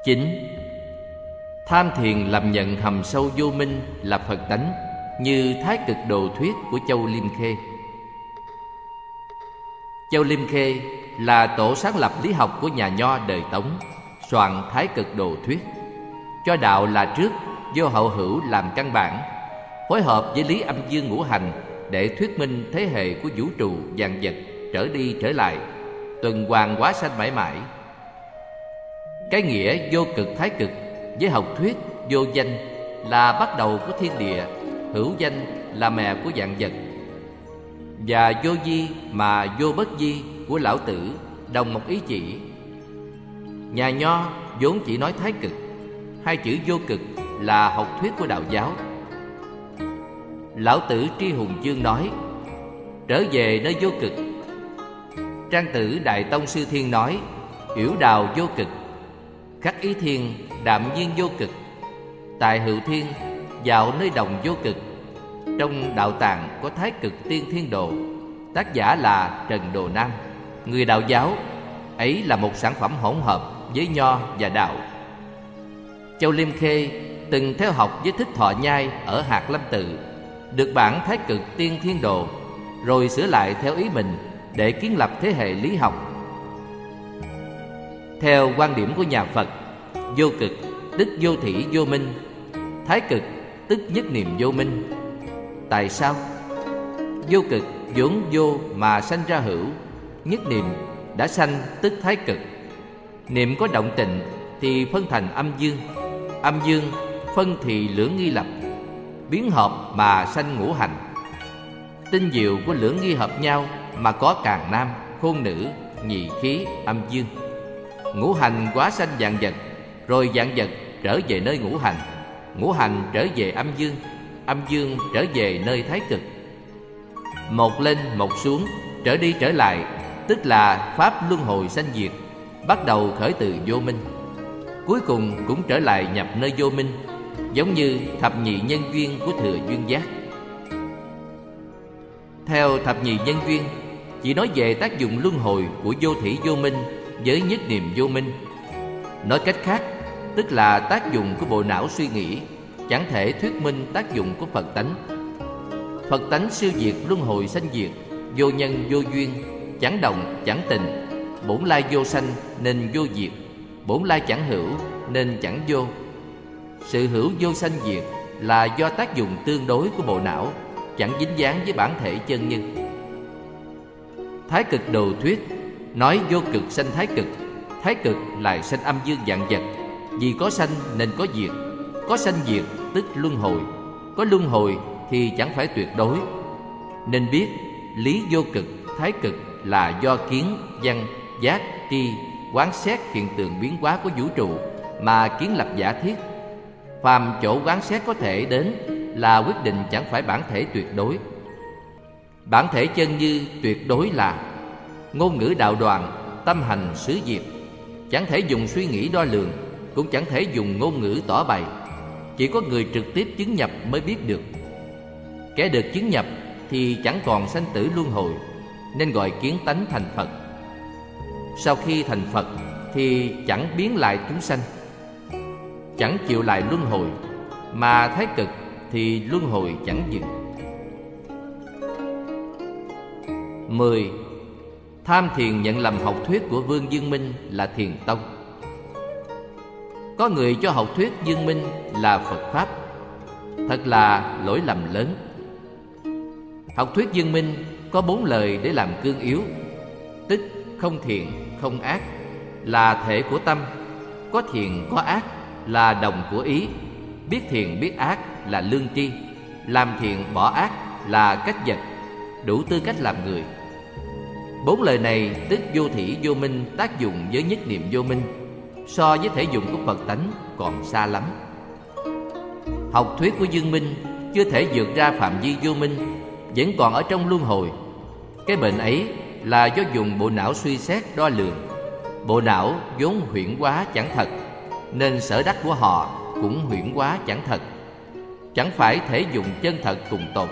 9. Tham thiền làm nhận hầm sâu vô minh là Phật tánh, như Thái Cực Đồ thuyết của Châu Liêm Khê. Châu Liêm Khê là tổ sáng lập lý học của nhà Nho đời Tống, soạn Thái Cực Đồ thuyết, cho đạo là trước, vô hậu hữu làm căn bản, phối hợp với lý âm dương ngũ hành để thuyết minh thế hệ của vũ trụ vạn vật trở đi trở lại, tuần hoàn hóa sanh mãi mãi. Cái nghĩa vô cực thái cực với học thuyết vô danh là bắt đầu của thiên địa, hữu danh là mẹ của vạn vật, và vô vi mà vô bất vi của Lão Tử đồng một ý chỉ. Nhà Nho vốn chỉ nói thái cực, hai chữ vô cực là học thuyết của đạo giáo. Lão Tử Tri Hùng Chương nói trở về nơi vô cực. Trang Tử Đại Tông Sư Thiên nói yểu đào vô cực. Khắc Ý Thiên đạm nhiên vô cực. Tại Hữu Thiên vào nơi đồng vô cực. Trong Đạo Tạng có Thái Cực Tiên Thiên Đồ, tác giả là Trần Đồ Nam, người đạo giáo. Ấy là một sản phẩm hỗn hợp với Nho và đạo. Châu Liêm Khê từng theo học với Thích Thọ Nhai ở Hạt Lâm Tự, được bản Thái Cực Tiên Thiên Đồ, rồi sửa lại theo ý mình để kiến lập thế hệ lý học. Theo quan điểm của nhà Phật, vô cực tức vô thỉ vô minh, thái cực tức nhất niệm vô minh. Tại sao? Vô cực vốn vô mà sanh ra hữu, nhất niệm đã sanh tức thái cực. Niệm có động tịnh thì phân thành âm dương, âm dương phân thì lưỡng nghi lập, biến hợp mà sanh ngũ hành. Tinh diệu của lưỡng nghi hợp nhau mà có càn nam, khôn nữ, nhị khí, âm dương. Ngũ hành hóa sanh vạn vật, rồi vạn vật trở về nơi ngũ hành, ngũ hành trở về âm dương, âm dương trở về nơi thái cực. Một lên một xuống, trở đi trở lại, tức là pháp luân hồi sanh diệt, bắt đầu khởi từ vô minh, cuối cùng cũng trở lại nhập nơi vô minh, giống như thập nhị nhân duyên của Thừa Duyên Giác. Theo thập nhị nhân duyên, chỉ nói về tác dụng luân hồi của vô thỉ vô minh với nhất niệm vô minh. Nói cách khác, tức là tác dụng của bộ não suy nghĩ, chẳng thể thuyết minh tác dụng của Phật tánh. Phật tánh siêu diệt luân hồi sanh diệt, vô nhân vô duyên, chẳng động chẳng tình. Bổn lai vô sanh nên vô diệt, bổn lai chẳng hữu nên chẳng vô. Sự hữu vô sanh diệt là do tác dụng tương đối của bộ não, chẳng dính dáng với bản thể chân nhân. Thái Cực Đồ thuyết nói vô cực sanh thái cực, thái cực lại sanh âm dương vạn vật. Vì có sanh nên có diệt, có sanh diệt tức luân hồi, có luân hồi thì chẳng phải tuyệt đối. Nên biết lý vô cực, thái cực là do kiến, văn, giác, tri quán xét hiện tượng biến hóa của vũ trụ mà kiến lập giả thiết. Phàm chỗ quán xét có thể đến là quyết định chẳng phải bản thể tuyệt đối. Bản thể chân như tuyệt đối là ngôn ngữ đạo đoàn, tâm hành xứ diệt, chẳng thể dùng suy nghĩ đo lường, cũng chẳng thể dùng ngôn ngữ tỏ bày. Chỉ có người trực tiếp chứng nhập mới biết được. Kẻ được chứng nhập thì chẳng còn sanh tử luân hồi, nên gọi kiến tánh thành Phật. Sau khi thành Phật thì chẳng biến lại chúng sanh, chẳng chịu lại luân hồi, mà thái cực thì luân hồi chẳng dừng. 10. Tham thiền nhận lầm học thuyết của Vương Dương Minh là Thiền Tông. Có người cho học thuyết Dương Minh là Phật Pháp, thật là lỗi lầm lớn. Học thuyết Dương Minh có 4 lời để làm cương yếu, tức không thiện, không ác là thể của tâm, có thiện có ác là đồng của ý, biết thiện biết ác là lương tri, làm thiện bỏ ác là cách vật, đủ tư cách làm người. 4 lời này tức vô thỉ vô minh tác dụng với nhất niệm vô minh, so với thể dụng của Phật tánh còn xa lắm. Học thuyết của Dương Minh chưa thể vượt ra phạm vi vô minh, vẫn còn ở trong luân hồi. Cái bệnh ấy là do dùng bộ não suy xét đo lường. Bộ não vốn huyễn hóa chẳng thật, nên sở đắc của họ cũng huyễn hóa chẳng thật, chẳng phải thể dụng chân thật cùng tột.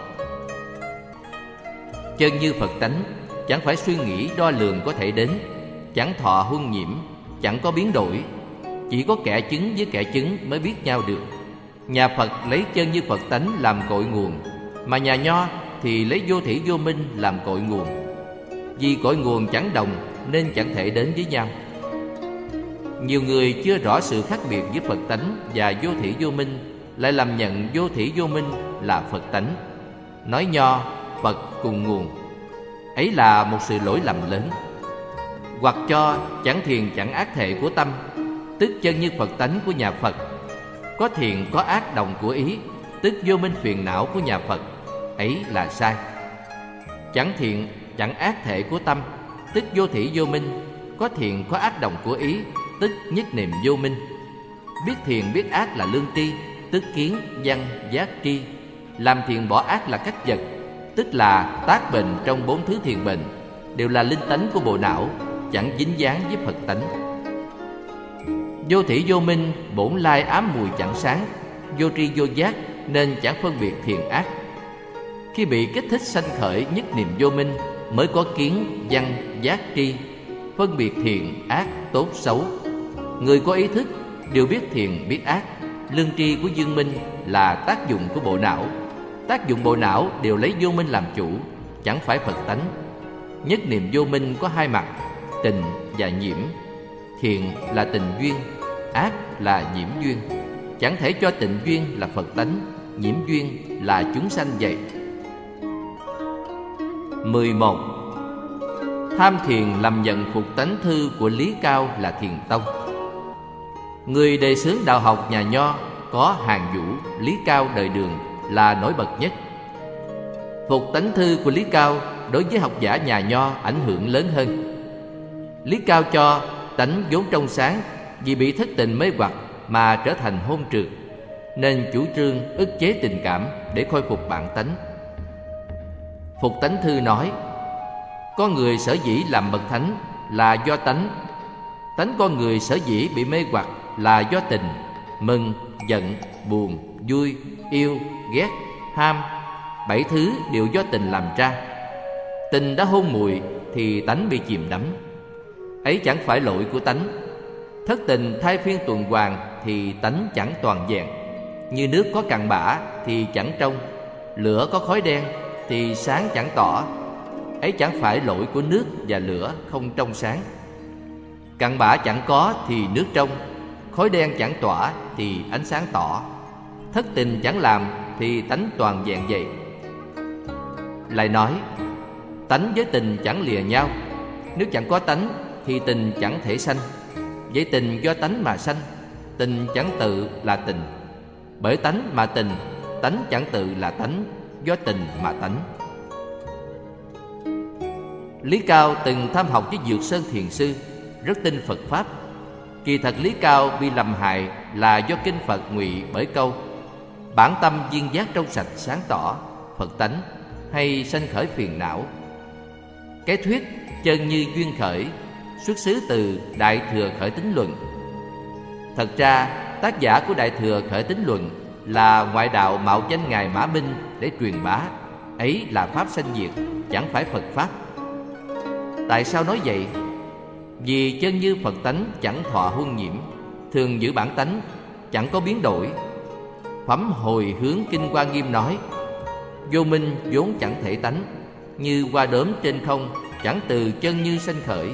Chân như Phật tánh chẳng phải suy nghĩ đo lường có thể đến, chẳng thọ huân nhiễm, chẳng có biến đổi. chỉ có kẻ chứng với kẻ chứng mới biết nhau được. Nhà Phật lấy chân như Phật tánh làm cội nguồn, mà nhà Nho thì lấy vô thỉ vô minh làm cội nguồn. Vì cội nguồn chẳng đồng nên chẳng thể đến với nhau. Nhiều người chưa rõ sự khác biệt với Phật tánh và vô thỉ vô minh, lại làm nhận vô thỉ vô minh là Phật tánh, nói Nho, Phật cùng nguồn. Ấy là một sự lỗi lầm lớn. Hoặc cho chẳng thiền chẳng ác thể của tâm, tức chân như Phật tánh của nhà Phật, có thiền có ác đồng của ý, tức vô minh phiền não của nhà Phật. Ấy là sai. Chẳng thiện chẳng ác thể của tâm, tức vô thỉ vô minh, có thiện có ác đồng của ý, tức nhất niệm vô minh. Biết thiện biết ác là lương tri, tức kiến văn giác tri. Làm thiện bỏ ác là cách vật, tức là tác bệnh trong 4 thứ thiền bệnh, đều là linh tánh của bộ não, chẳng dính dáng với Phật tánh. Vô thỉ vô minh bổn lai ám mùi chẳng sáng, vô tri vô giác nên chẳng phân biệt thiện ác. Khi bị kích thích sanh khởi nhất niệm vô minh, mới có kiến văn giác tri, phân biệt thiện ác tốt xấu. Người có ý thức đều biết thiện biết ác. Lương tri của dương minh là tác dụng của bộ não. Tác dụng bộ não đều lấy vô minh làm chủ, chẳng phải Phật tánh. Nhất niệm vô minh có hai mặt, tình và nhiễm. Thiện là tình duyên, ác là nhiễm duyên. Chẳng thể cho tịnh duyên là Phật tánh, nhiễm duyên là chúng sanh vậy. 11. Tham thiền làm nhận phục tánh thư của Lý Cao là Thiền Tông. Người đề xướng đạo học nhà Nho có Hàng Vũ, Lý Cao đời Đường là nổi bật nhất. Phục tánh thư của Lý Cao đối với học giả nhà Nho ảnh hưởng lớn hơn. Lý Cao cho tánh vốn trong sáng, vì bị thất tình mê hoặc mà trở thành hôn trượt, nên chủ trương ức chế tình cảm để khôi phục bản tánh. Phục tánh thư nói: con người sở dĩ làm bậc thánh là do tánh. Tánh con người sở dĩ bị mê hoặc là do tình, mừng, giận, buồn, vui, yêu, ghét, ham. 7 thứ đều do tình làm ra. Tình đã hôn mùi thì tánh bị chìm đắm. Ấy chẳng phải lỗi của tánh. Thất tình thay phiên tuần hoàn thì tánh chẳng toàn vẹn. Như nước có cặn bã thì chẳng trong, lửa có khói đen thì sáng chẳng tỏ. Ấy chẳng phải lỗi của nước và lửa không trong sáng. Cặn bã chẳng có thì nước trong, khói đen chẳng tỏa thì ánh sáng tỏ. Thất tình chẳng làm thì tánh toàn vẹn vậy. Lại nói: tánh với tình chẳng lìa nhau. Nếu chẳng có tánh thì tình chẳng thể sanh. Vậy tình do tánh mà sanh, tình chẳng tự là tình. Bởi tánh mà tình, tánh chẳng tự là tánh, do tình mà tánh. Lý Cao từng tham học với Dược Sơn Thiền Sư, rất tin Phật Pháp. Kỳ thật Lý Cao bị lầm hại là do kinh Phật ngụy bởi câu bản tâm viên giác trong sạch sáng tỏ, Phật tánh, hay sanh khởi phiền não. Cái thuyết chân như duyên khởi xuất xứ từ Đại Thừa Khởi Tín Luận. Thật ra tác giả của Đại Thừa Khởi Tín Luận là ngoại đạo mạo danh Ngài Mã Minh để truyền bá. Ấy là Pháp sanh diệt, chẳng phải Phật Pháp. Tại sao nói vậy? Vì chân như Phật tánh chẳng thọ huân nhiễm, thường giữ bản tánh, chẳng có biến đổi. Phẩm Hồi Hướng Kinh Hoa Nghiêm nói: vô minh vốn chẳng thể tánh, như hoa đốm trên không, chẳng từ chân như sanh khởi.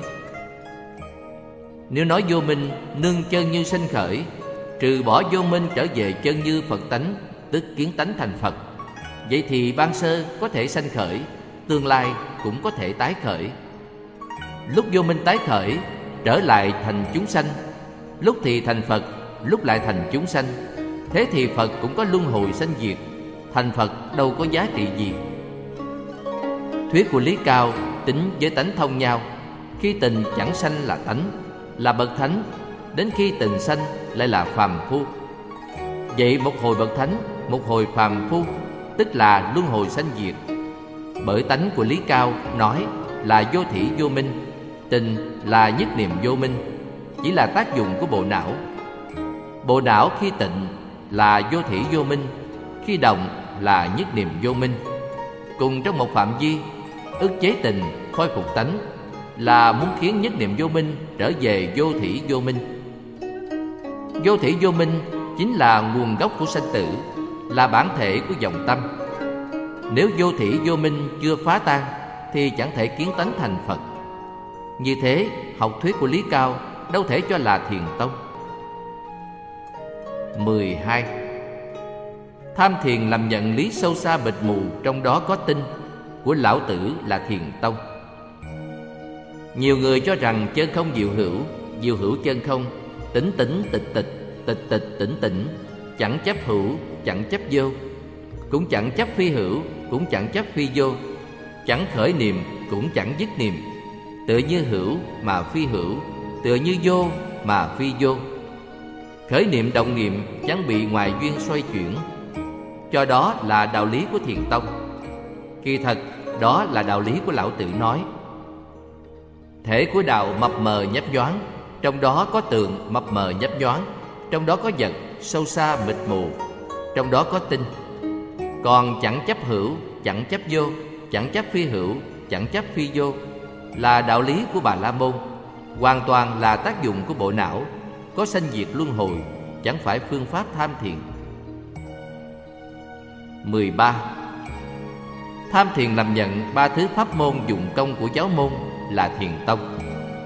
Nếu nói vô minh nương chân như sanh khởi, trừ bỏ vô minh trở về chân như Phật tánh, tức kiến tánh thành Phật, vậy thì ban sơ có thể sanh khởi, tương lai cũng có thể tái khởi. Lúc vô minh tái khởi, trở lại thành chúng sanh, lúc thì thành Phật, lúc lại thành chúng sanh. Thế thì Phật cũng có luân hồi sanh diệt, thành Phật đâu có giá trị gì. Thuyết của Lý Cao tính với tánh thông nhau. Khi tình chẳng sanh là tánh, là bậc thánh. Đến khi tình sanh lại là phàm phu. Vậy một hồi bậc thánh, một hồi phàm phu, tức là luân hồi sanh diệt. Bởi tánh của Lý Cao nói là vô thỉ vô minh, tình là nhất niệm vô minh, chỉ là tác dụng của bộ não. Bộ não khi tịnh là vô thỉ vô minh, khi động là nhất niệm vô minh. Cùng trong một phạm vi, ức chế tình, khôi phục tánh, là muốn khiến nhất niệm vô minh trở về vô thỉ vô minh. Vô thỉ vô minh chính là nguồn gốc của sanh tử, là bản thể của vọng tâm. Nếu vô thỉ vô minh chưa phá tan thì chẳng thể kiến tánh thành Phật. Như thế, học thuyết của Lý Cao đâu thể cho là thiền tông. 12. Tham thiền làm nhận lý sâu xa mịt mù, trong đó có tinh, của Lão Tử là thiền tông. Nhiều người cho rằng chân không diệu hữu chân không, tĩnh tĩnh tịch tịch, tịch tịch tĩnh tĩnh, chẳng chấp hữu, chẳng chấp vô, cũng chẳng chấp phi hữu, cũng chẳng chấp phi vô, chẳng khởi niệm, cũng chẳng dứt niệm, tựa như hữu mà phi hữu, tựa như vô mà phi vô. Khởi niệm động niệm chẳng bị ngoại duyên xoay chuyển, cho đó là đạo lý của thiền tông. Kỳ thật đó là đạo lý của Lão Tử nói. Thể của đạo mập mờ nhấp nhoáng, trong đó có tượng mập mờ nhấp nhoáng, trong đó có vật sâu xa mịt mù, trong đó có tinh. Còn chẳng chấp hữu, chẳng chấp vô, chẳng chấp phi hữu, chẳng chấp phi vô là đạo lý của Bà La Môn, hoàn toàn là tác dụng của bộ não, có sanh diệt luân hồi, chẳng phải phương pháp tham thiền. 13. Tham thiền làm nhận ba thứ pháp môn dụng công của giáo môn là thiền tông.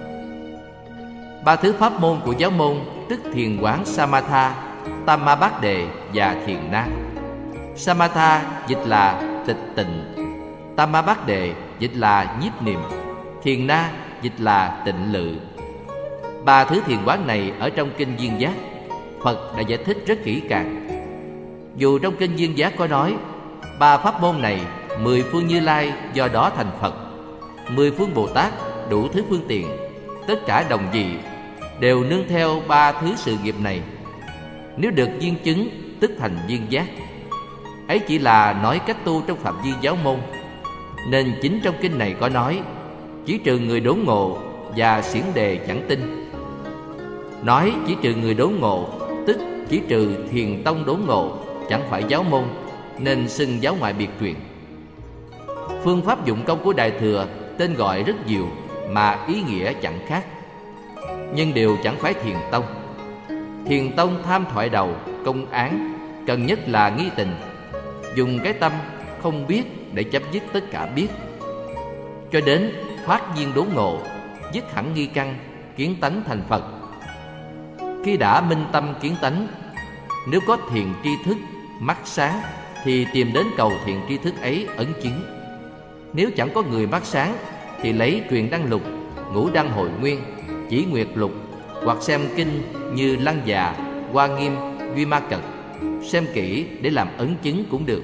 Ba thứ pháp môn của giáo môn tức thiền quán Samatha, Tamma Đề và thiền na. Samatha dịch là tịch tịnh, Tamma Đề dịch là nhiếp niệm, thiền na dịch là tịnh lự. Ba thứ thiền quán này ở trong kinh Duyên Giác, Phật đã giải thích rất kỹ càng. Dù trong kinh Duyên Giác có nói ba pháp môn này 10 phương Như Lai do đó thành Phật, 10 phương Bồ Tát đủ thứ phương tiện, tất cả đồng dị, đều nương theo ba thứ sự nghiệp này. Nếu được viên chứng tức thành viên giác. Ấy chỉ là nói cách tu trong phạm vi giáo môn, nên chính trong kinh này có nói chỉ trừ người đốn ngộ và xiển đề chẳng tin. Nói chỉ trừ người đốn ngộ tức chỉ trừ thiền tông đốn ngộ, chẳng phải giáo môn, nên xưng giáo ngoại biệt truyền. Phương pháp dụng công của Đại Thừa tên gọi rất nhiều mà ý nghĩa chẳng khác, nhưng đều chẳng phải thiền tông. Thiền tông tham thoại đầu, công án, cần nhất là nghi tình, dùng cái tâm không biết để chấm dứt tất cả biết, cho đến thoát viên đốn ngộ, dứt hẳn nghi căn, kiến tánh thành Phật. Khi đã minh tâm kiến tánh, nếu có thiền tri thức, mắt sáng, thì tìm đến cầu thiền tri thức ấy ấn chứng. Nếu chẳng có người mắt sáng, thì lấy Truyền Đăng Lục, Ngũ Đăng Hội Nguyên, Chỉ Nguyệt Lục, hoặc xem kinh như Lăng Già, Hoa Nghiêm, Duy Ma Cật, xem kỹ để làm ấn chứng cũng được.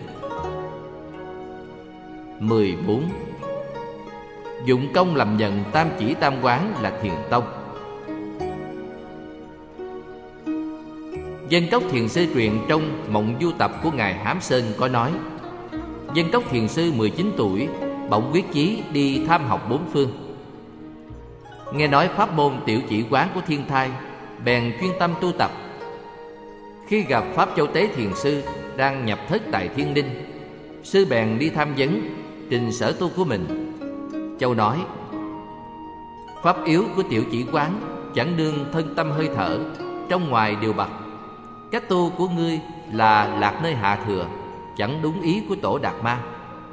14. Dụng công làm nhận tam chỉ tam quán là thiền tông. Dân Cốc Thiền Sư truyện trong Mộng Du Tập của Ngài Hám Sơn có nói: Dân Cốc Thiền Sư 19 tuổi bỗng quyết chí đi tham học bốn phương. Nghe nói pháp môn tiểu chỉ quán của Thiên Thai, bèn chuyên tâm tu tập. Khi gặp Pháp Châu Tế Thiền Sư đang nhập thất tại Thiên Ninh, sư bèn đi tham vấn, trình sở tu của mình. Châu nói: pháp yếu của tiểu chỉ quán chẳng nương thân tâm hơi thở, trong ngoài đều bặt. Cách tu của ngươi là lạc nơi hạ thừa, chẳng đúng ý của Tổ Đạt Ma.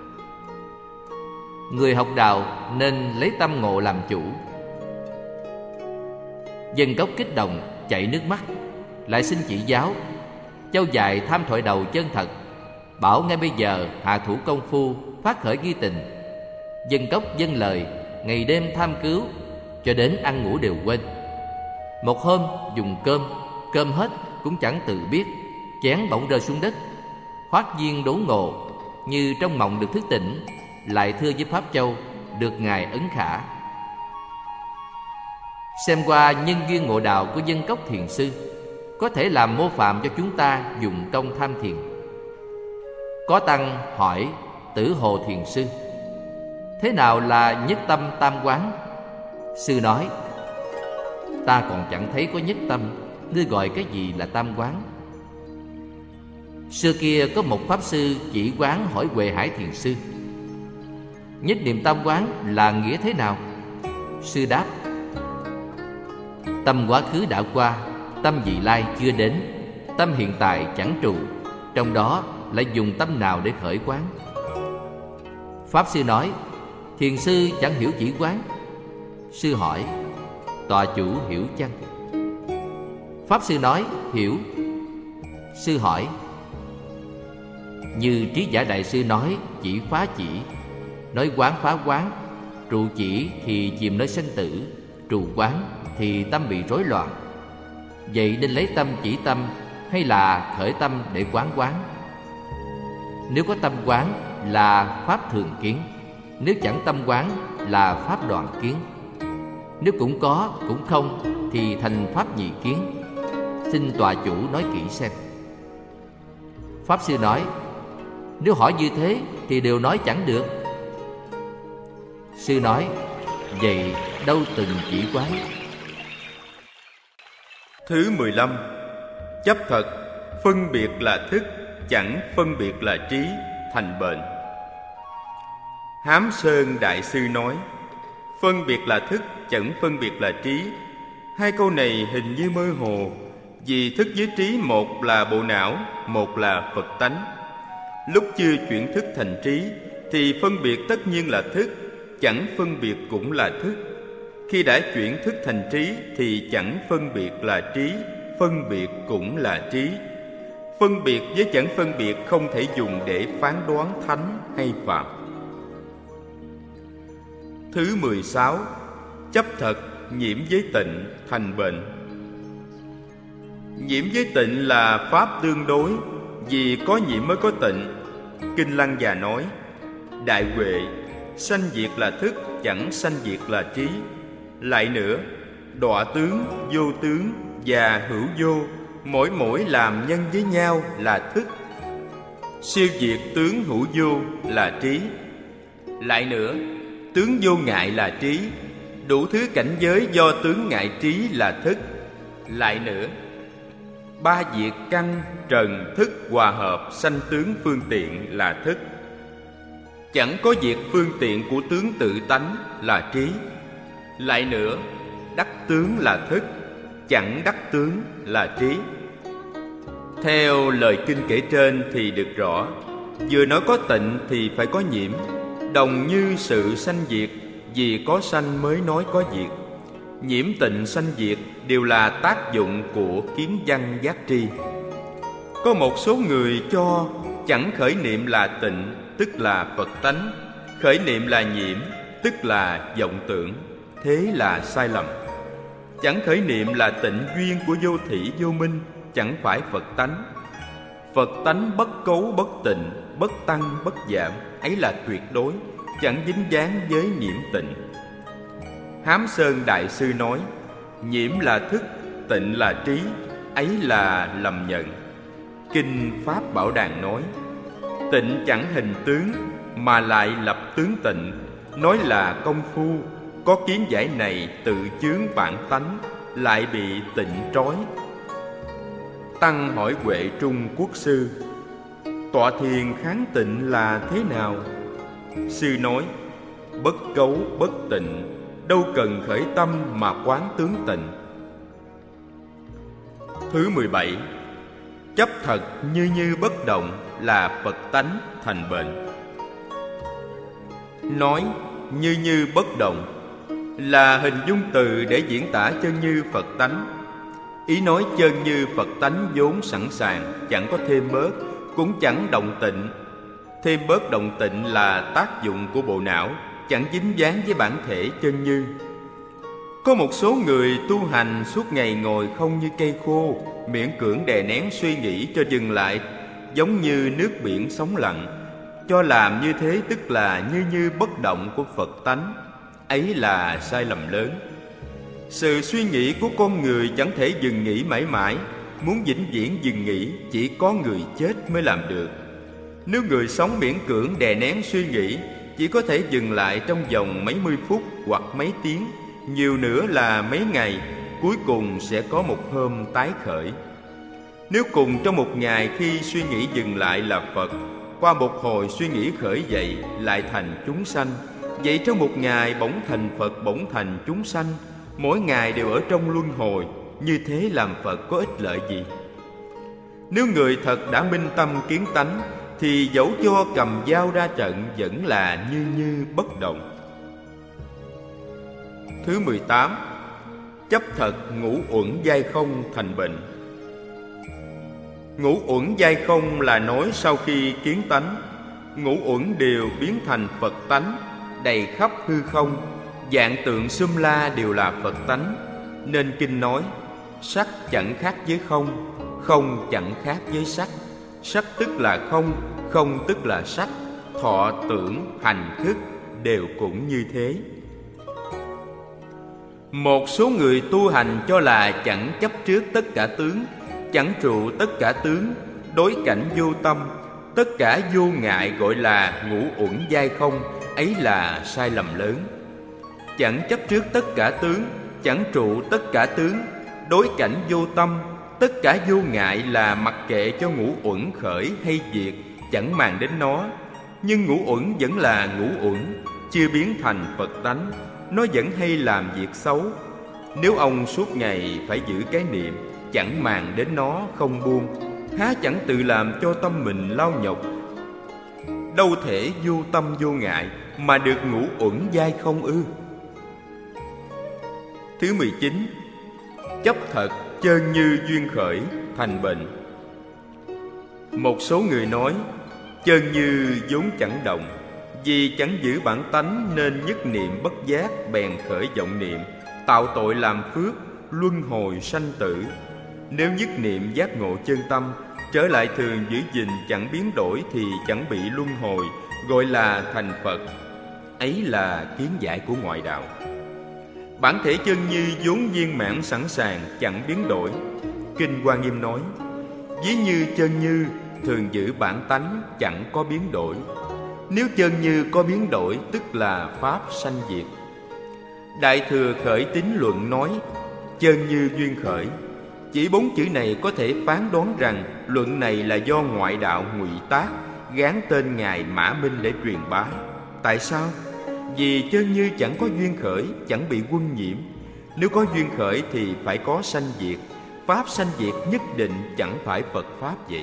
Người học đạo nên lấy tâm ngộ làm chủ. Dân Cốc kích động chảy nước mắt, lại xin chỉ giáo. Châu dạy tham thoại đầu chân thật, bảo ngay bây giờ hạ thủ công phu, phát khởi ghi tình. Dân Cốc dâng lời, ngày đêm tham cứu, cho đến ăn ngủ đều quên. Một hôm dùng cơm hết cũng chẳng tự biết, chén bỗng rơi xuống đất. Hoát viên đốn ngộ, như trong mộng được thức tỉnh, lại thưa với Pháp Châu, được Ngài ấn khả. Xem qua nhân duyên ngộ đạo của Dân Cốc Thiền Sư, có thể làm mô phạm cho chúng ta dùng công tham thiền. Có tăng hỏi Tử Hồ Thiền Sư: thế nào là nhất tâm tam quán? Sư nói: ta còn chẳng thấy có nhất tâm, ngươi gọi cái gì là tam quán? Xưa kia có một pháp sư chỉ quán hỏi Huệ Hải Thiền Sư: nhất niệm tam quán là nghĩa thế nào? Sư đáp: tâm quá khứ đã qua, tâm vị lai chưa đến, tâm hiện tại chẳng trụ, trong đó lại dùng tâm nào để khởi quán? Pháp sư nói: thiền sư chẳng hiểu chỉ quán. Sư hỏi: tọa chủ hiểu chăng? Pháp sư nói: hiểu. Sư hỏi: như Trí Giả Đại Sư nói chỉ phá chỉ, nói quán phá quán, trụ chỉ thì chìm nơi sanh tử, trụ quán thì tâm bị rối loạn. Vậy nên lấy tâm chỉ tâm hay là khởi tâm để quán quán? Nếu có tâm quán là pháp thường kiến, nếu chẳng tâm quán là pháp đoạn kiến. Nếu cũng có cũng không thì thành pháp nhị kiến. Xin tọa chủ nói kỹ xem. Pháp sư nói: nếu hỏi như thế thì đều nói chẳng được. Sư nói: vậy đâu từng chỉ quán? Thứ 15. Chấp thật, phân biệt là thức, chẳng phân biệt là trí, thành bệnh. Hám Sơn Đại Sư nói: phân biệt là thức, chẳng phân biệt là trí. Hai câu này hình như mơ hồ, vì thức với trí một là bộ não, một là Phật tánh. Lúc chưa chuyển thức thành trí thì phân biệt tất nhiên là thức, chẳng phân biệt cũng là thức. Khi đã chuyển thức thành trí thì chẳng phân biệt là trí, phân biệt cũng là trí. Phân biệt với chẳng phân biệt không thể dùng để phán đoán thánh hay phạm. Thứ 16. Chấp thật, nhiễm với tịnh, thành bệnh. Nhiễm với tịnh là pháp tương đối, vì có nhiễm mới có tịnh. Kinh Lăng Già nói: đại huệ, sanh diệt là thức, chẳng sanh diệt là trí. Lại nữa, đọa tướng, vô tướng và hữu vô, mỗi mỗi làm nhân với nhau là thức. Siêu diệt tướng hữu vô là trí. Lại nữa, tướng vô ngại là trí. Đủ thứ cảnh giới do tướng ngại trí là thức. Lại nữa, ba diệt căn trần thức hòa hợp sanh tướng phương tiện là thức. Chẳng có diệt phương tiện của tướng tự tánh là trí. Lại nữa, đắc tướng là thức, chẳng đắc tướng là trí. Theo lời kinh kể trên thì được rõ, vừa nói có tịnh thì phải có nhiễm, đồng như sự sanh diệt, vì có sanh mới nói có diệt. Nhiễm tịnh sanh diệt đều là tác dụng của kiến văn giác tri. Có một số người cho chẳng khởi niệm là tịnh, tức là Phật tánh, khởi niệm là nhiễm, tức là vọng tưởng. Thế là sai lầm. Chẳng khởi niệm là tịnh duyên của vô thỉ vô minh, chẳng phải Phật tánh. Phật tánh bất cấu bất tịnh, bất tăng bất giảm, ấy là tuyệt đối, chẳng dính dáng với nhiễm tịnh. Hám Sơn Đại Sư nói: nhiễm là thức, tịnh là trí, ấy là lầm nhận. Kinh Pháp Bảo Đàn nói: tịnh chẳng hình tướng, mà lại lập tướng tịnh, nói là công phu. Có kiến giải này tự chướng bản tánh, lại bị tịnh trói. Tăng hỏi Huệ Trung Quốc sư: tọa thiền kháng tịnh là thế nào? Sư nói: bất cấu bất tịnh, đâu cần khởi tâm mà quán tướng tịnh. Thứ 17. Chấp thật như bất động là Phật tánh, thành bệnh. Nói như bất động là hình dung từ để diễn tả chân như Phật tánh. Ý nói chân như Phật tánh vốn sẵn sàng, chẳng có thêm bớt, cũng chẳng động tịnh. Thêm bớt động tịnh là tác dụng của bộ não, chẳng dính dáng với bản thể chân như. Có một số người tu hành suốt ngày ngồi không như cây khô, miễn cưỡng đè nén suy nghĩ cho dừng lại, giống như nước biển sóng lặng, cho làm như thế tức là như bất động của Phật tánh. Ấy là sai lầm lớn. Sự suy nghĩ của con người chẳng thể dừng nghỉ mãi mãi. Muốn vĩnh viễn dừng nghỉ, chỉ có người chết mới làm được. Nếu người sống miễn cưỡng đè nén suy nghĩ, chỉ có thể dừng lại trong vòng mấy mươi phút hoặc mấy tiếng, nhiều nữa là mấy ngày, cuối cùng sẽ có một hôm tái khởi. Nếu cùng trong một ngày khi suy nghĩ dừng lại là Phật, qua một hồi suy nghĩ khởi dậy lại thành chúng sanh, vậy trong một ngày bỗng thành Phật, bỗng thành chúng sanh, mỗi ngày đều ở trong luân hồi, như thế làm Phật có ích lợi gì? Nếu người thật đã minh tâm kiến tánh thì dẫu cho cầm dao ra trận vẫn là như bất động. Thứ 18. Chấp thật ngũ uẩn giai không thành bệnh. Ngũ uẩn giai không là nói sau khi kiến tánh, ngũ uẩn đều biến thành Phật tánh, đầy khắp hư không, dạng tượng sum la đều là Phật tánh. Nên kinh nói: sắc chẳng khác với không, không chẳng khác với sắc. Sắc tức là không, không tức là sắc. Thọ tưởng hành thức đều cũng như thế. Một số người tu hành cho là chẳng chấp trước tất cả tướng, chẳng trụ tất cả tướng, đối cảnh vô tâm, tất cả vô ngại gọi là ngũ uẩn giai không, ấy là sai lầm lớn. Chẳng chấp trước tất cả tướng, chẳng trụ tất cả tướng, đối cảnh vô tâm, tất cả vô ngại là mặc kệ cho ngũ uẩn khởi hay diệt, chẳng màng đến nó. Nhưng ngũ uẩn vẫn là ngũ uẩn, chưa biến thành Phật tánh, nó vẫn hay làm việc xấu. Nếu ông suốt ngày phải giữ cái niệm, chẳng màng đến nó không buông, há chẳng tự làm cho tâm mình lao nhọc? Đâu thể vô tâm vô ngại mà được ngũ uẩn giai không ư? Thứ 19. Chấp thật chơn như duyên khởi thành bệnh. Một số người nói chơn như vốn chẳng động, vì chẳng giữ bản tánh nên nhất niệm bất giác bèn khởi vọng niệm, tạo tội làm phước, luân hồi sanh tử. Nếu nhất niệm giác ngộ chân tâm, trở lại thường giữ gìn chẳng biến đổi thì chẳng bị luân hồi, gọi là thành Phật. Ấy là kiến giải của ngoại đạo. Bản thể chân như vốn viên mãn sẵn sàng, chẳng biến đổi. Kinh Hoa Nghiêm nói: ví như chân như thường giữ bản tánh, chẳng có biến đổi. Nếu chân như có biến đổi, tức là pháp sanh diệt. Đại Thừa Khởi Tín Luận nói: chân như duyên khởi. Chỉ 4 chữ này có thể phán đoán rằng luận này là do ngoại đạo ngụy tác, gán tên Ngài Mã Minh để truyền bá. Tại sao? Vì chân như chẳng có duyên khởi, chẳng bị quân nhiễm. Nếu có duyên khởi thì phải có sanh diệt. Pháp sanh diệt nhất định chẳng phải Phật Pháp vậy.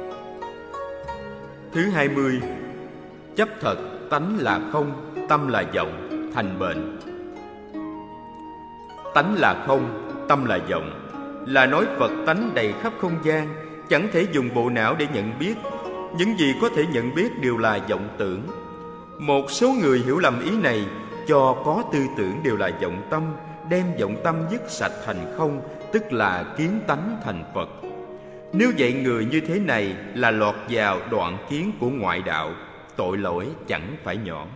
Thứ 20. Chấp thật tánh là không, tâm là vọng, thành bệnh. Tánh là không, tâm là vọng, là nói Phật tánh đầy khắp không gian, chẳng thể dùng bộ não để nhận biết. Những gì có thể nhận biết đều là vọng tưởng. Một số người hiểu lầm ý này, cho có tư tưởng đều là vọng tâm, đem vọng tâm dứt sạch thành không, tức là kiến tánh thành Phật. Nếu vậy người như thế này là lọt vào đoạn kiến của ngoại đạo, tội lỗi chẳng phải nhỏ.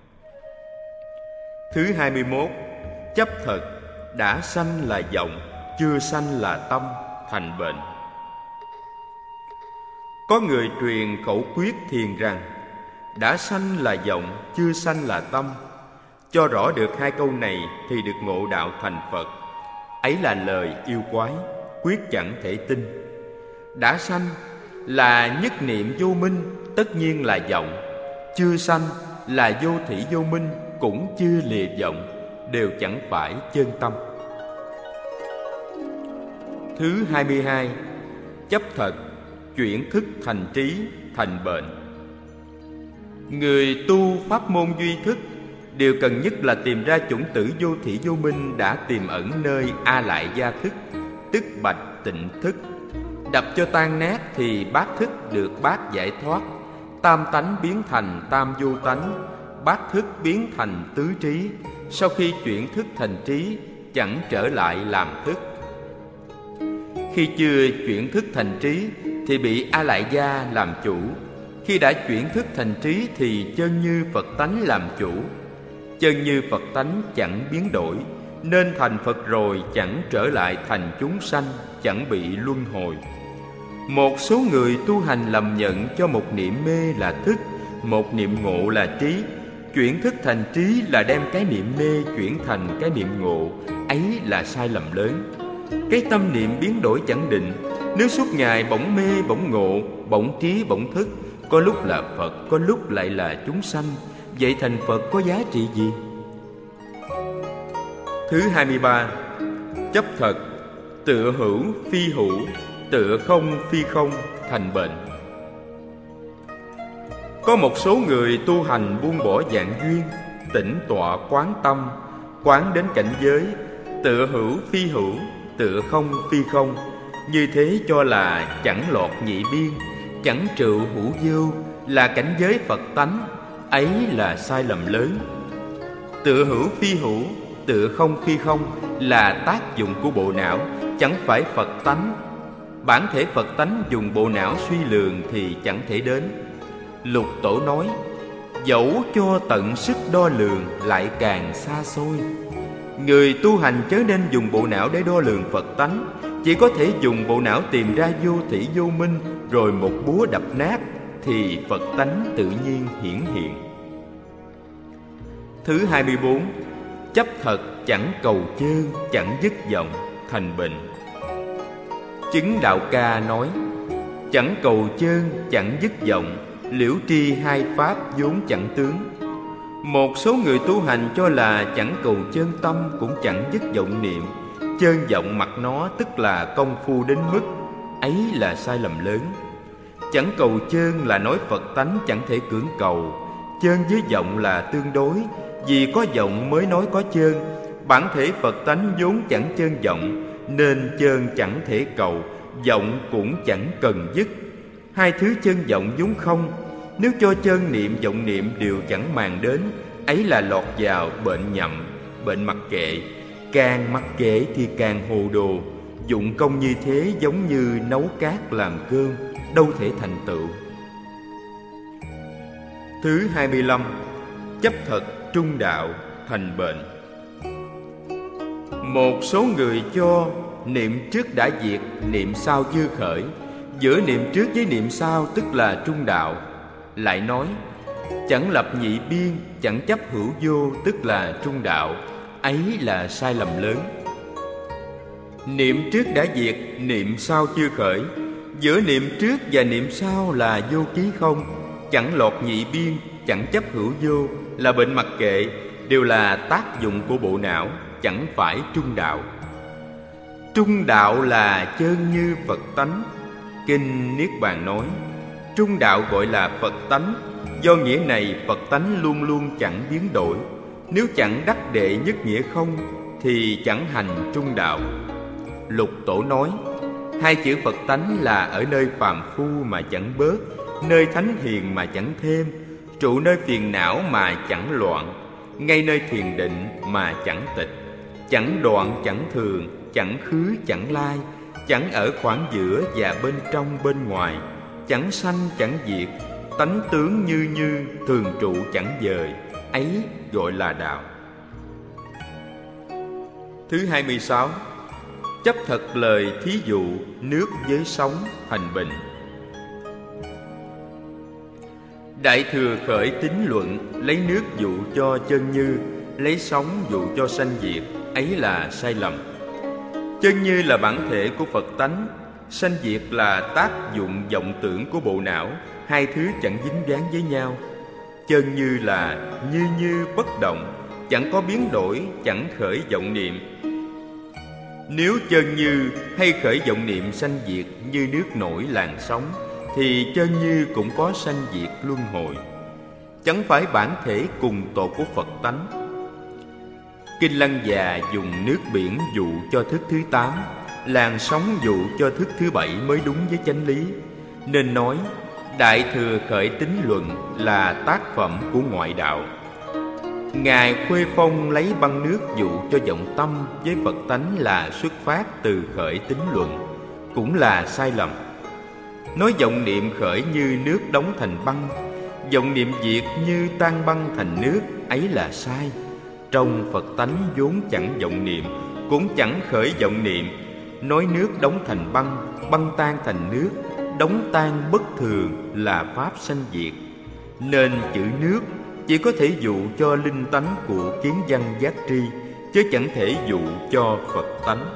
Thứ 21. Chấp thật đã sanh là vọng, chưa sanh là tâm, thành bệnh. Có người truyền khẩu quyết thiền rằng đã sanh là vọng, chưa sanh là tâm. Cho rõ được hai câu này thì được ngộ đạo thành Phật. Ấy là lời yêu quái, quyết chẳng thể tin. Đã sanh là nhất niệm vô minh, tất nhiên là vọng. Chưa sanh là vô thỉ vô minh, cũng chưa lìa vọng, đều chẳng phải chân tâm. Thứ 22. Chấp thật chuyển thức thành trí, thành bệnh. Người tu pháp môn duy thức, điều cần nhất là tìm ra chủng tử vô thỉ vô minh đã tiềm ẩn nơi A Lại Gia thức, tức bạch tịnh thức. Đập cho tan nát thì bát thức được bát giải thoát. Tam tánh biến thành tam vô tánh, bát thức biến thành tứ trí. Sau khi chuyển thức thành trí, chẳng trở lại làm thức. Khi chưa chuyển thức thành trí thì bị A Lại Gia làm chủ. Khi đã chuyển thức thành trí thì chân như Phật tánh làm chủ. Chân như Phật tánh chẳng biến đổi, nên thành Phật rồi chẳng trở lại thành chúng sanh, chẳng bị luân hồi. Một số người tu hành lầm nhận cho một niệm mê là thức, một niệm ngộ là trí. Chuyển thức thành trí là đem cái niệm mê chuyển thành cái niệm ngộ, ấy là sai lầm lớn. Cái tâm niệm biến đổi chẳng định. Nếu suốt ngày bỗng mê bỗng ngộ, bỗng trí bỗng thức, có lúc là Phật, có lúc lại là chúng sanh, vậy thành Phật có giá trị gì? Thứ 23. Chấp thật tựa hữu phi hữu, tựa không phi không, thành bệnh. Có một số người tu hành buông bỏ dạng duyên, tĩnh tọa quán tâm, quán đến cảnh giới tựa hữu phi hữu, tựa không phi không. Như thế cho là chẳng lọt nhị biên, chẳng trụ hữu vô, là cảnh giới Phật tánh. Ấy là sai lầm lớn. Tựa hữu phi hữu, tựa không phi không là tác dụng của bộ não, chẳng phải Phật tánh. Bản thể Phật tánh dùng bộ não suy lường thì chẳng thể đến. Lục Tổ nói, dẫu cho tận sức đo lường lại càng xa xôi. Người tu hành chớ nên dùng bộ não để đo lường Phật tánh, chỉ có thể dùng bộ não tìm ra vô thỉ vô minh, rồi một búa đập nát, thì Phật tánh tự nhiên hiển hiện. Thứ 24, chấp thật chẳng cầu chơn, chẳng dứt vọng, thành bệnh. Chứng Đạo Ca nói, chẳng cầu chơn, chẳng dứt vọng, liễu tri hai pháp vốn chẳng tướng. Một số người tu hành cho là chẳng cầu chơn tâm, cũng chẳng dứt vọng niệm. Chơn vọng mặc nó tức là công phu đến mức, ấy là sai lầm lớn. Chẳng cầu chơn là nói Phật tánh chẳng thể cưỡng cầu. Chơn với vọng là tương đối, vì có vọng mới nói có chơn. Bản thể Phật tánh vốn chẳng chơn vọng, nên chơn chẳng thể cầu, vọng cũng chẳng cần dứt. Hai thứ chơn vọng vốn không, nếu cho chơn niệm vọng niệm đều chẳng màng đến, ấy là lọt vào bệnh nhậm, bệnh mặc kệ. Càng mặc kệ thì càng hồ đồ. Dụng công như thế giống như nấu cát làm cơm, đâu thể thành tựu. Thứ 25, chấp thật trung đạo, thành bệnh. Một số người cho niệm trước đã diệt, niệm sau chưa khởi. Giữa niệm trước với niệm sau tức là trung đạo. Lại nói, chẳng lập nhị biên, chẳng chấp hữu vô tức là trung đạo. Ấy là sai lầm lớn. Niệm trước đã diệt, niệm sau chưa khởi. Giữa niệm trước và niệm sau là vô ký không, chẳng lọt nhị biên, chẳng chấp hữu vô, là bệnh mặc kệ, đều là tác dụng của bộ não, chẳng phải trung đạo. Trung đạo là chơn như Phật tánh. Kinh Niết Bàn nói, trung đạo gọi là Phật tánh. Do nghĩa này Phật tánh luôn luôn chẳng biến đổi. Nếu chẳng đắc đệ nhất nghĩa không, thì chẳng hành trung đạo. Lục Tổ nói, hai chữ Phật tánh là ở nơi phàm phu mà chẳng bớt, nơi thánh hiền mà chẳng thêm, trụ nơi phiền não mà chẳng loạn, ngay nơi thiền định mà chẳng tịch, chẳng đoạn chẳng thường, chẳng khứ chẳng lai, chẳng ở khoảng giữa và bên trong bên ngoài, chẳng sanh chẳng diệt, tánh tướng như như, thường trụ chẳng dời. Ấy gọi là đạo. Thứ 26, chấp thật lời thí dụ nước với sóng, thành bình. Đại Thừa khởi tín luận, lấy nước dụ cho chân như, lấy sóng dụ cho sanh diệt. Ấy là sai lầm. Chân như là bản thể của Phật tánh, sanh diệt là tác dụng vọng tưởng của bộ não. Hai thứ chẳng dính dáng với nhau. Chân như là như bất động, chẳng có biến đổi, chẳng khởi vọng niệm. Nếu chân như hay khởi vọng niệm sanh diệt như nước nổi làn sóng, thì chân như cũng có sanh diệt luân hồi, chẳng phải bản thể cùng tột của Phật tánh. Kinh Lăng Già dùng nước biển dụ cho thức thứ 8, làn sóng dụ cho thức thứ 7 mới đúng với chánh lý. Nên nói Đại Thừa khởi tín luận là tác phẩm của ngoại đạo. Ngài Khuê Phong lấy băng nước dụ cho vọng tâm với Phật tánh là xuất phát từ khởi tín luận, cũng là sai lầm. Nói vọng niệm khởi như nước đóng thành băng, vọng niệm diệt như tan băng thành nước, ấy là sai. Trong Phật tánh vốn chẳng vọng niệm, cũng chẳng khởi vọng niệm. Nói nước đóng thành băng, băng tan thành nước, đóng tan bất thường là pháp sanh diệt. Nên chữ nước chỉ có thể dụ cho linh tánh của kiến văn giác tri, chứ chẳng thể dụ cho Phật tánh.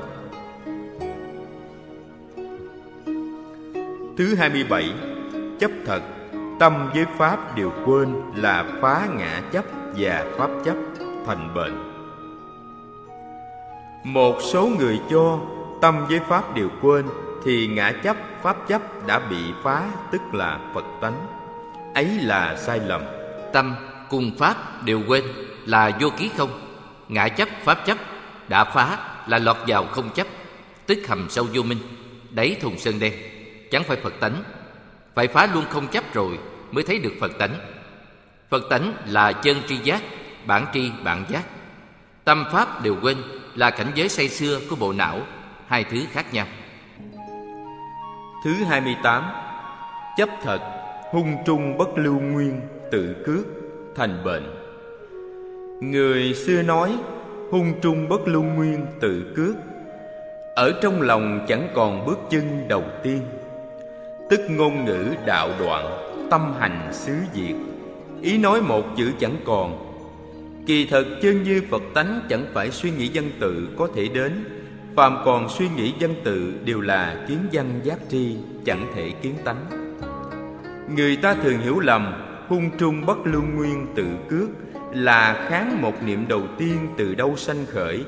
Thứ 27, chấp thật tâm với pháp đều quên là phá ngã chấp và pháp chấp, thành bệnh. Một số người cho tâm với pháp đều quên, thì ngã chấp, pháp chấp đã bị phá, tức là Phật tánh. Ấy là sai lầm. Tâm cùng pháp đều quên là vô ký không. Ngã chấp, pháp chấp đã phá là lọt vào không chấp, tức hầm sâu vô minh, đáy thùng sơn đen, chẳng phải Phật tánh. Phải phá luôn không chấp rồi mới thấy được Phật tánh. Phật tánh là chân tri giác, bản tri bản giác. Tâm pháp đều quên là cảnh giới say sưa của bộ não, hai thứ khác nhau. Thứ 28. Chấp thật, hung trung bất lưu nguyên, tự cước, thành bệnh. Người xưa nói hung trung bất lưu nguyên, tự cước. Ở trong lòng chẳng còn bước chân đầu tiên, tức ngôn ngữ đạo đoạn, tâm hành xứ diệt. Ý nói một chữ chẳng còn. Kỳ thật chân như Phật tánh chẳng phải suy nghĩ văn tự có thể đến. Phàm còn suy nghĩ văn tự đều là kiến văn giác tri, chẳng thể kiến tánh. Người ta thường hiểu lầm hung trung bất lưu nguyên, tự cước là kháng một niệm đầu tiên từ đâu sanh khởi.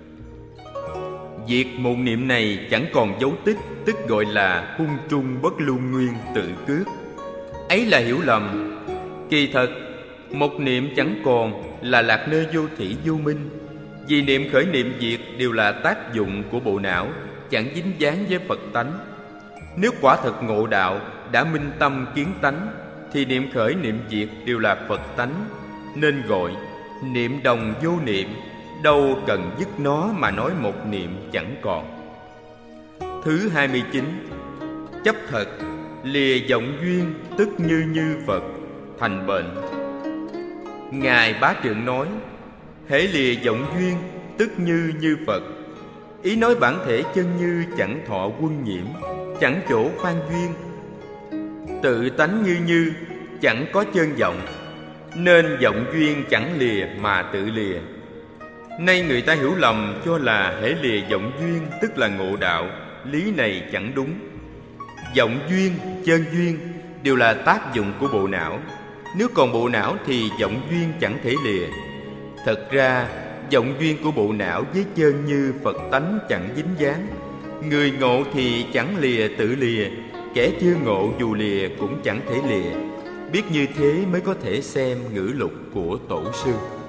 Việc một niệm này chẳng còn dấu tích, tức gọi là hung trung bất lưu nguyên, tự cước. Ấy là hiểu lầm. Kỳ thật một niệm chẳng còn là lạc nơi vô thỉ vô minh. Vì niệm khởi niệm diệt đều là tác dụng của bộ não, chẳng dính dáng với Phật tánh. Nếu quả thật ngộ đạo, đã minh tâm kiến tánh, thì niệm khởi niệm diệt đều là Phật tánh, nên gọi niệm đồng vô niệm. Đâu cần dứt nó mà nói một niệm chẳng còn. Thứ 29. Chấp thật, lìa vọng duyên, tức như Phật, thành bệnh. Ngài Bá Trượng nói hễ lìa vọng duyên, tức như Phật. Ý nói bản thể chân như chẳng thọ quân nhiễm, chẳng chỗ phan duyên. Tự tánh như chẳng có chân vọng, nên vọng duyên chẳng lìa mà tự lìa. Nay người ta hiểu lầm cho là hễ lìa vọng duyên tức là ngộ đạo. Lý này chẳng đúng. Vọng duyên, chân duyên đều là tác dụng của bộ não. Nếu còn bộ não thì vọng duyên chẳng thể lìa. Thật ra vọng duyên của bộ não với chân như Phật tánh chẳng dính dáng. Người ngộ thì chẳng lìa tự lìa, kẻ chưa ngộ dù lìa cũng chẳng thể lìa. Biết như thế mới có thể xem ngữ lục của Tổ sư.